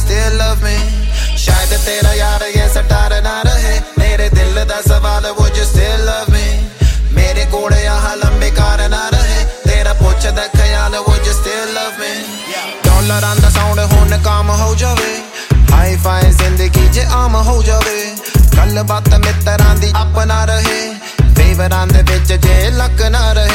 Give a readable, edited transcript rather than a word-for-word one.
still love me? शायद तेरा यार ये सटार ना रहे मेरे दिल दा सवाल would you still love me? मेरे कोल यहाँ लंबे कार ना रहे तेरा पुछदा ख्याल would you still love me? डॉलरां दा साउंड हुण काम हो जावे हाई फाई जिंदगी जे आम हो जावे गल बात मित्रां दी अपना रहे फेवरां दे विच जे लक ना रहे